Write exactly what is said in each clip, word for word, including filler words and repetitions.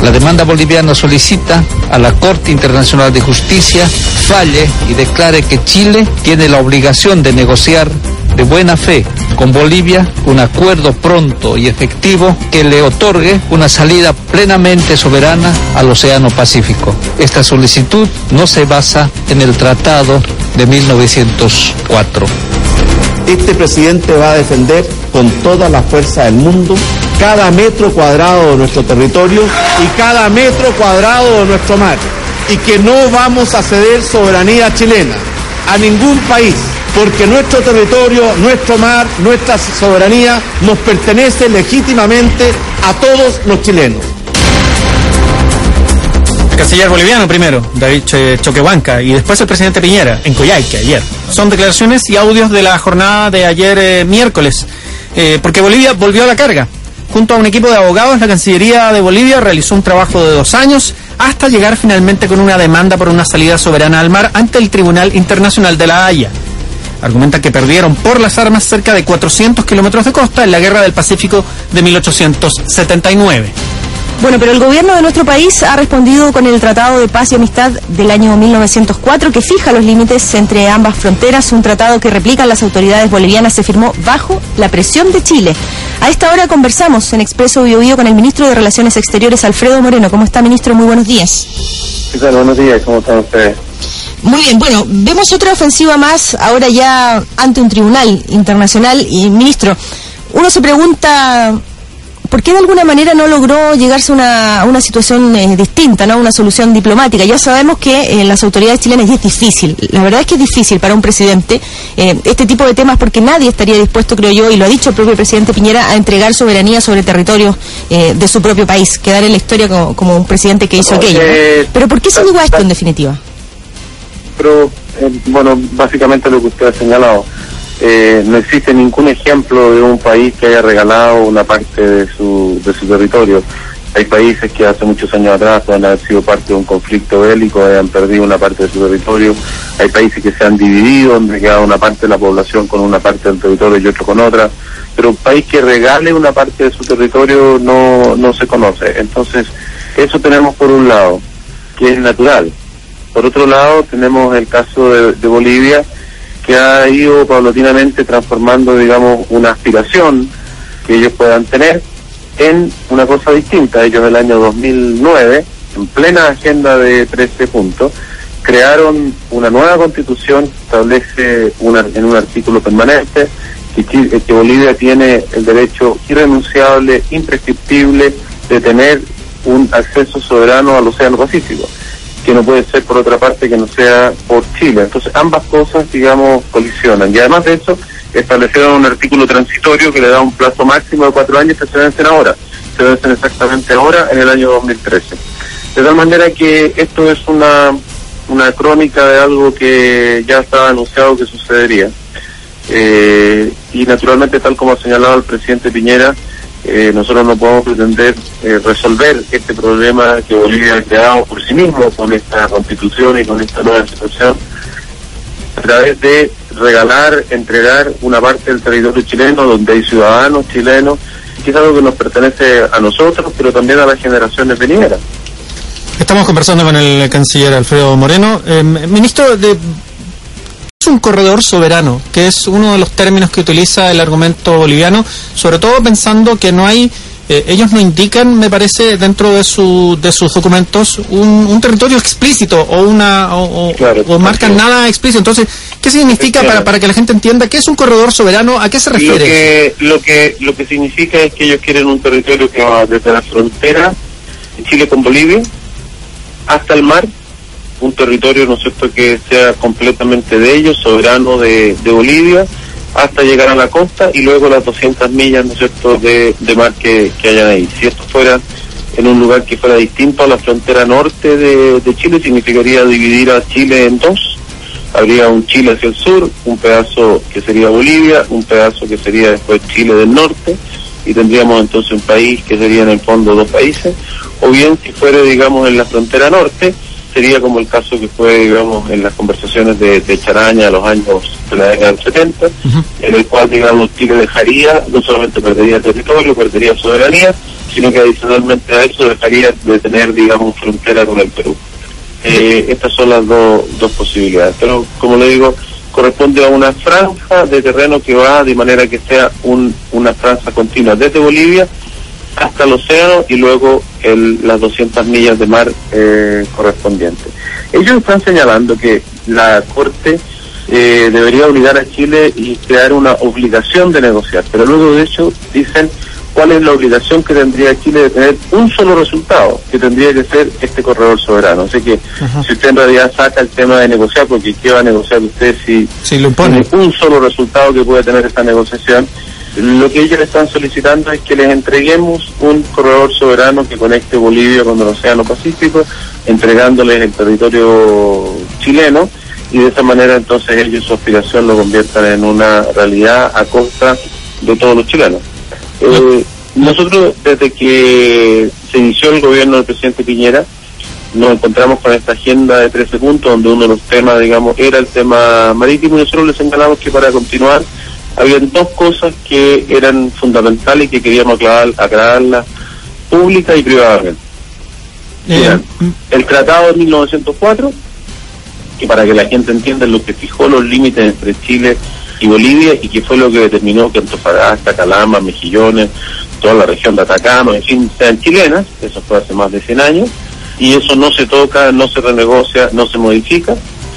La demanda boliviana solicita a la Corte Internacional de Justicia falle y declare que Chile tiene la obligación de negociar de buena fe con Bolivia un acuerdo pronto y efectivo que le otorgue una salida plenamente soberana al Océano Pacífico. Esta solicitud no se basa en el Tratado de mil novecientos cuatro. Este presidente va a defender con toda la fuerza del mundo cada metro cuadrado de nuestro territorio y cada metro cuadrado de nuestro mar, y que no vamos a ceder soberanía chilena a ningún país, porque nuestro territorio, nuestro mar, nuestra soberanía nos pertenece legítimamente a todos los chilenos. El canciller boliviano primero, David Choquehuanca, y después el presidente Piñera, en Coyhaique, ayer. Son declaraciones y audios de la jornada de ayer eh, miércoles, eh, porque Bolivia volvió a la carga. Junto a un equipo de abogados, la Cancillería de Bolivia realizó un trabajo de dos años hasta llegar finalmente con una demanda por una salida soberana al mar ante el Tribunal Internacional de La Haya. Argumenta que perdieron por las armas cerca de cuatrocientos kilómetros de costa en la Guerra del Pacífico de mil ochocientos setenta y nueve. Bueno, pero el gobierno de nuestro país ha respondido con el Tratado de Paz y Amistad del año mil novecientos cuatro, que fija los límites entre ambas fronteras. Un tratado que replican las autoridades bolivianas se firmó bajo la presión de Chile. A esta hora conversamos en Expreso Bio Bio con el ministro de Relaciones Exteriores, Alfredo Moreno. ¿Cómo está, ministro? Muy buenos días. ¿Qué tal? Buenos días. ¿Cómo están ustedes? Muy bien, bueno, vemos otra ofensiva más ahora ya ante un tribunal internacional. Y, ministro, uno se pregunta ¿por qué de alguna manera no logró llegarse a una, una situación eh, distinta, ¿no? Una solución diplomática? Ya sabemos que eh, las autoridades chilenas es difícil, la verdad es que es difícil para un presidente eh, este tipo de temas, porque nadie estaría dispuesto, creo yo, y lo ha dicho el propio presidente Piñera, a entregar soberanía sobre territorios eh, de su propio país, quedar en la historia como, como un presidente que hizo aquello, eh, ¿no? Pero ¿por qué se llegó a esto en definitiva? Pero, eh, bueno, básicamente lo que usted ha señalado. Eh, no existe ningún ejemplo de un país que haya regalado una parte de su de su territorio. Hay países que hace muchos años atrás pueden haber sido parte de un conflicto bélico, hayan perdido una parte de su territorio. Hay países que se han dividido, donde queda una parte de la población con una parte del territorio y otro con otra. Pero un país que regale una parte de su territorio no, no se conoce. Entonces, eso tenemos por un lado, que es natural. Por otro lado, tenemos el caso de, de Bolivia, que ha ido paulatinamente transformando, digamos, una aspiración que ellos puedan tener en una cosa distinta. Ellos el año dos mil nueve, en plena agenda de trece puntos, crearon una nueva constitución que establece una, en un artículo permanente que, que Bolivia tiene el derecho irrenunciable, imprescriptible de tener un acceso soberano al Océano Pacífico, que no puede ser por otra parte que no sea por Chile. Entonces ambas cosas, digamos, colisionan. Y además de eso, establecieron un artículo transitorio que le da un plazo máximo de cuatro años que se vencen ahora. Se vencen exactamente ahora, en el año dos mil trece. De tal manera que esto es una, una crónica de algo que ya estaba anunciado que sucedería. Eh, y naturalmente, tal como ha señalado el presidente Piñera, Eh, nosotros no podemos pretender eh, resolver este problema que Bolivia ha creado por sí mismo con esta constitución y con esta nueva situación a través de regalar, entregar una parte del territorio chileno donde hay ciudadanos chilenos, que es algo que nos pertenece a nosotros, pero también a las generaciones venideras. Estamos conversando con el canciller Alfredo Moreno. Eh, ministro, de es un corredor soberano, que es uno de los términos que utiliza el argumento boliviano, sobre todo pensando que no hay, eh, ellos no indican, me parece, dentro de su de sus documentos, un, un territorio explícito o una o, claro, o marcan nada explícito. Entonces, ¿qué significa para para que la gente entienda qué es un corredor soberano? ¿A qué se refiere? Lo que lo que lo que significa es que ellos quieren un territorio que va desde la frontera de Chile con Bolivia hasta el mar, un territorio, ¿no es cierto?, que sea completamente de ellos, soberano de, de Bolivia, hasta llegar a la costa y luego las doscientas millas, ¿no es cierto?, de, de mar que, que hayan ahí. Si esto fuera en un lugar que fuera distinto a la frontera norte de, de Chile, significaría dividir a Chile en dos. Habría un Chile hacia el sur, un pedazo que sería Bolivia, un pedazo que sería después Chile del norte, y tendríamos entonces un país que sería en el fondo dos países. O bien, si fuera, digamos, en la frontera norte, sería como el caso que fue, digamos, en las conversaciones de, de Charaña a los años de la década del setenta, uh-huh. en el cual, digamos, Chile dejaría, no solamente perdería territorio, perdería soberanía, sino que adicionalmente a eso dejaría de tener, digamos, frontera con el Perú. Eh, estas son las dos dos posibilidades, pero como le digo, corresponde a una franja de terreno que va de manera que sea un, una franja continua desde Bolivia hasta el océano y luego el, las doscientas millas de mar eh, correspondientes. Ellos están señalando que la Corte eh, debería obligar a Chile y crear una obligación de negociar, pero luego de hecho dicen cuál es la obligación que tendría Chile de tener un solo resultado, que tendría que ser este corredor soberano. Así que uh-huh. si usted en realidad saca el tema de negociar, porque ¿qué va a negociar usted si sí, lo impone. Tiene un solo resultado que puede tener esta negociación? Lo que ellos están solicitando es que les entreguemos un corredor soberano que conecte Bolivia con el Océano Pacífico, entregándoles el territorio chileno, y de esa manera entonces ellos su aspiración lo conviertan en una realidad a costa de todos los chilenos. Eh, nosotros, desde que se inició el gobierno del presidente Piñera, nos encontramos con esta agenda de trece puntos, donde uno de los temas, digamos, era el tema marítimo, y nosotros le señalamos que para continuar había dos cosas que eran fundamentales y que queríamos aclarar, aclararlas pública y privadamente. Eh, el Tratado de mil novecientos cuatro, que para que la gente entienda es lo que fijó los límites entre Chile y Bolivia, y que fue lo que determinó que Antofagasta, Calama, Mejillones, toda la región de Atacama, en fin, sean chilenas. Eso fue hace más de cien años, y eso no se toca, no se renegocia, no se modifica,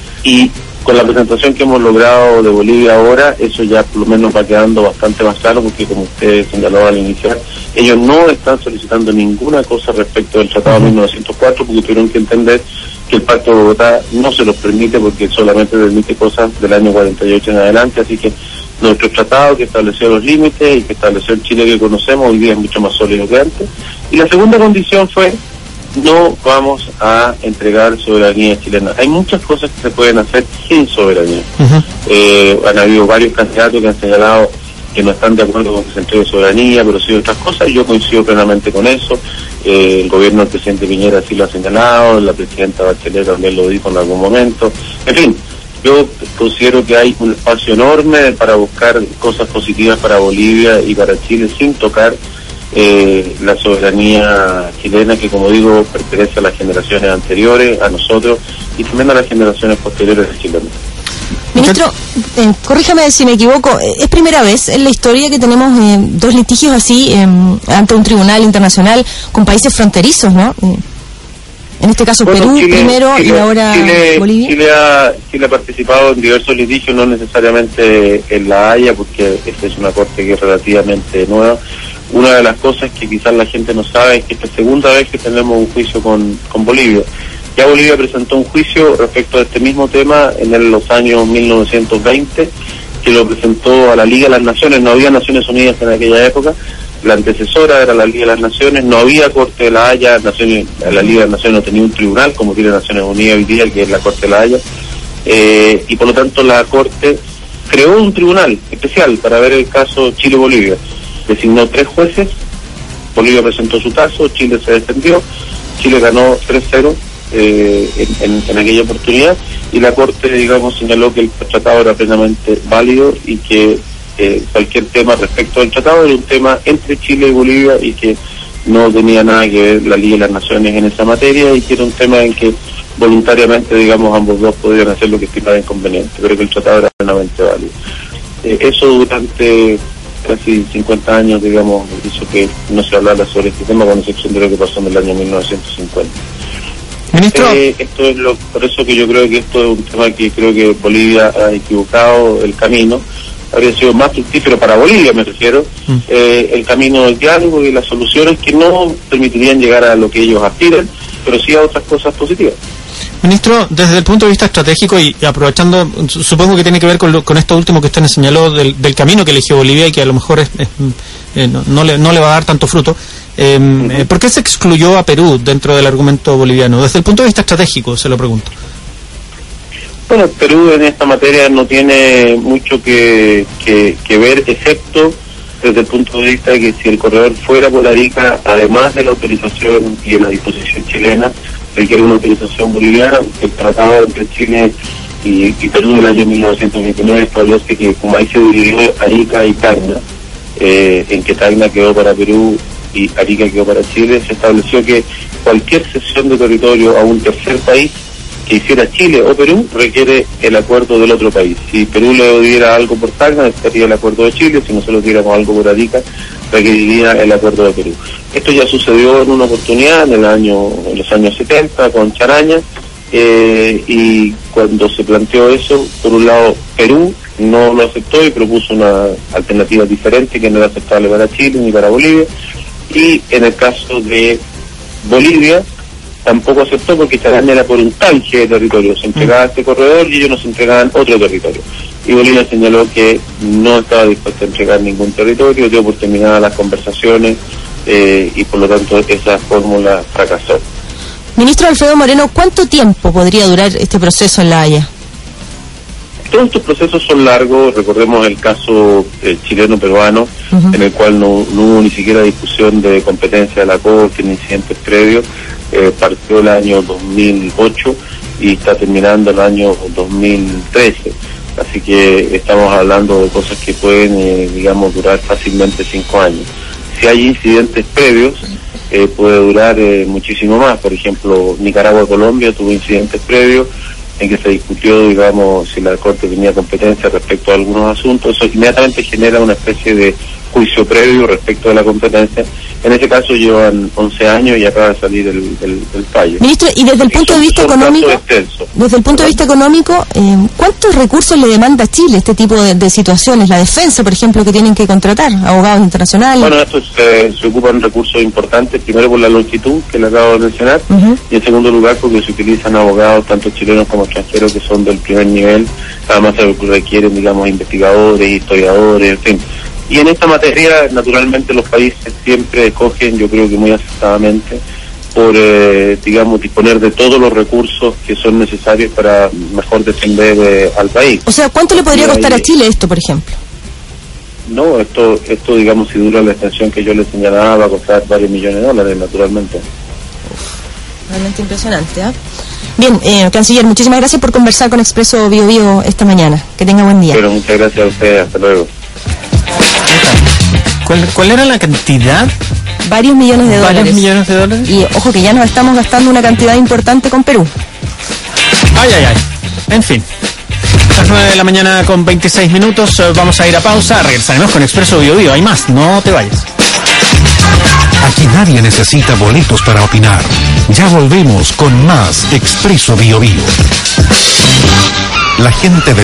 y con la presentación que hemos logrado de Bolivia ahora, eso ya por lo menos va quedando bastante más claro, porque como usted señaló al iniciar, ellos no están solicitando ninguna cosa respecto del Tratado de mil novecientos cuatro, porque tuvieron que entender que el Pacto de Bogotá no se los permite, porque solamente permite cosas del año cuarenta y ocho en adelante. Así que nuestro tratado, que estableció los límites y que estableció el Chile que conocemos, hoy día es mucho más sólido que antes. Y la segunda condición fue: no vamos a entregar soberanía chilena. Hay muchas cosas que se pueden hacer sin soberanía. Uh-huh. Eh, han habido varios candidatos que han señalado que no están de acuerdo con que se entregue soberanía, pero sí otras cosas. Yo coincido plenamente con eso. Eh, el gobierno del presidente Piñera sí lo ha señalado, la presidenta Bachelet también lo dijo en algún momento. En fin, yo considero que hay un espacio enorme para buscar cosas positivas para Bolivia y para Chile sin tocar Eh, la soberanía chilena, que como digo pertenece a las generaciones anteriores, a nosotros y también a las generaciones posteriores de Chile. Ministro, eh, corríjame si me equivoco, es primera vez en la historia que tenemos eh, dos litigios así eh, ante un tribunal internacional con países fronterizos, ¿no? Eh, en este caso bueno, Perú Chile, primero Chile, y ahora Chile, Bolivia. Chile ha, Chile ha participado en diversos litigios, no necesariamente en La Haya, porque esta es una corte que es relativamente nueva. Una de las cosas que quizás la gente no sabe es que esta es la segunda vez que tenemos un juicio con, con Bolivia. Ya Bolivia presentó un juicio respecto a este mismo tema en el, los años mil novecientos veinte, que lo presentó a la Liga de las Naciones. No había Naciones Unidas en aquella época, la antecesora era la Liga de las Naciones, no había Corte de La Haya, Naciones, la Liga de las Naciones no tenía un tribunal como tiene Naciones Unidas hoy día, que es la Corte de La Haya, eh, y por lo tanto la Corte creó un tribunal especial para ver el caso Chile-Bolivia. Designó tres jueces, Bolivia presentó su caso, Chile se defendió, Chile ganó tres cero eh, en, en, en aquella oportunidad, y la Corte, digamos, señaló que el tratado era plenamente válido y que eh, cualquier tema respecto al tratado era un tema entre Chile y Bolivia y que no tenía nada que ver la Liga de las Naciones en esa materia, y que era un tema en que voluntariamente, digamos, ambos dos podían hacer lo que estimaban conveniente, pero que el tratado era plenamente válido. Eh, eso durante casi cincuenta años, digamos, hizo que no se hablara sobre este tema, con excepción de lo que pasó en el año mil novecientos cincuenta. Ministro. Eh, esto es lo, por eso que yo creo que esto es un tema que creo que Bolivia ha equivocado el camino. Habría sido más fructífero para Bolivia, me refiero, mm. eh, el camino del diálogo y las soluciones que no permitirían llegar a lo que ellos aspiran, pero sí a otras cosas positivas. Ministro, desde el punto de vista estratégico y aprovechando, supongo que tiene que ver con, lo, con esto último que usted nos señaló del, del camino que eligió Bolivia y que a lo mejor es, es, eh, no, no, le, no le va a dar tanto fruto, eh, uh-huh. eh, ¿por qué se excluyó a Perú dentro del argumento boliviano? Desde el punto de vista estratégico, se lo pregunto. Bueno, Perú en esta materia no tiene mucho que, que, que ver, excepto desde el punto de vista de que si el corredor fuera por Arica, además de la autorización y de la disposición chilena, requiere una autorización boliviana. El tratado entre Chile y, y Perú del año mil novecientos veintinueve establece que como ahí se dividió Arica y Tacna, eh, en que Tacna quedó para Perú y Arica quedó para Chile, se estableció que cualquier cesión de territorio a un tercer país que hiciera Chile o Perú requiere el acuerdo del otro país. Si Perú le diera algo por Tacna, necesitaría el acuerdo de Chile; si nosotros diéramos algo por Arica, requeriría el acuerdo de Perú. Esto ya sucedió en una oportunidad en el año, en los años setenta con Charaña, eh, y cuando se planteó eso, por un lado Perú no lo aceptó y propuso una alternativa diferente que no era aceptable para Chile ni para Bolivia, y en el caso de Bolivia tampoco aceptó porque Charaña era por un canje de territorio, se entregaba este corredor y ellos nos entregaban otro territorio, y Bolivia señaló que no estaba dispuesta a entregar ningún territorio, dio por terminadas las conversaciones, eh, y por lo tanto esa fórmula fracasó. Ministro Alfredo Moreno, ¿cuánto tiempo podría durar este proceso en La Haya? Todos estos procesos son largos. Recordemos el caso eh, chileno-peruano, uh-huh. en el cual no, no hubo ni siquiera discusión de competencia de la Corte ni incidentes previos. Eh, partió el año dos mil ocho y está terminando el año dos mil trece. Así que estamos hablando de cosas que pueden, eh, digamos, durar fácilmente cinco años. Si hay incidentes previos, eh, puede durar eh, muchísimo más. Por ejemplo, Nicaragua-Colombia tuvo incidentes previos en que se discutió, digamos, si la Corte tenía competencia respecto a algunos asuntos. Eso inmediatamente genera una especie de juicio previo respecto de la competencia. En este caso llevan once años y acaba de salir el, el, el fallo. Ministro, y desde el punto de vista económico, desde el punto de vista económico, eh, ¿cuántos recursos le demanda a Chile este tipo de, de situaciones? La defensa, por ejemplo, que tienen que contratar, abogados internacionales. Bueno, estos eh, se ocupan recursos importantes, primero por la longitud, que le acabo de mencionar, uh-huh. y en segundo lugar porque se utilizan abogados, tanto chilenos como extranjeros, que son del primer nivel. Además se requieren, digamos, investigadores, historiadores, en fin. Y en esta materia, naturalmente, los países siempre escogen, yo creo que muy acertadamente, por, eh, digamos, disponer de todos los recursos que son necesarios para mejor defender eh, al país. O sea, ¿cuánto le podría costar a Chile esto, por ejemplo? No, esto, esto digamos, si dura la extensión que yo le señalaba, va a costar varios millones de dólares, naturalmente. Uf, realmente impresionante, ¿eh? Bien, eh, canciller, muchísimas gracias por conversar con Expreso Bio Bio esta mañana. Que tenga buen día. Pero muchas gracias a ustedes, hasta luego. ¿Cuál, ¿Cuál era la cantidad? Varios millones de dólares. ¿Varios millones de dólares? Y ojo que ya nos estamos gastando una cantidad importante con Perú. Ay, ay, ay. En fin. Las nueve de la mañana con veintiséis minutos. Vamos a ir a pausa. Regresaremos con Expreso Bio Bio. Hay más, no te vayas. Aquí nadie necesita boletos para opinar. Ya volvemos con más Expreso Bio Bio. La gente de